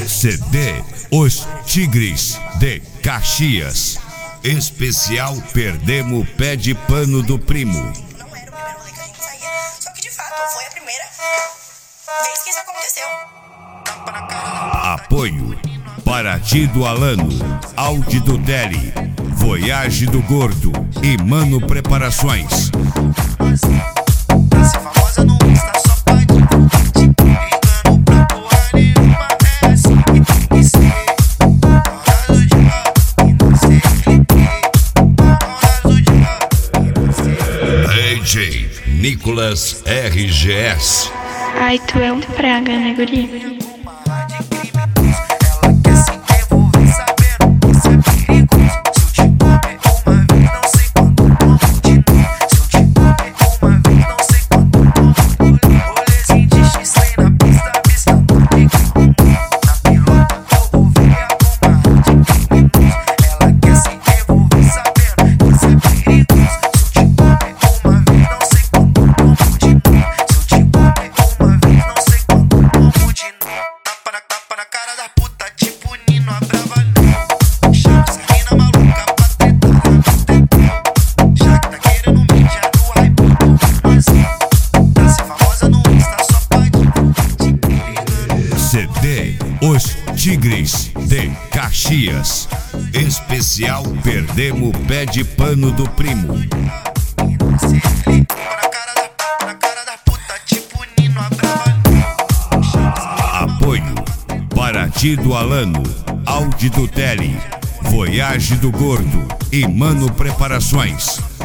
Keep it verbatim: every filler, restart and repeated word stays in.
C D Os Tigres de Caxias. Especial Perdemos Pé de Pano do Primo. Não era o primeiro rolê que a gente saía, só que de fato foi a primeira vez que isso aconteceu. Apoio Paraty do Alano, Audi do Deli, Voyage do Gordo e Mano Preparações. D J Nicolas R G S. Ai, tu é um praga, né, guri? C D Os Tigres de Caxias. Especial Perdemos Pé de Pano do Primo. Apoio Paraty do Alano, Audi do Deli, Voyage do Gordo e Mano Preparações.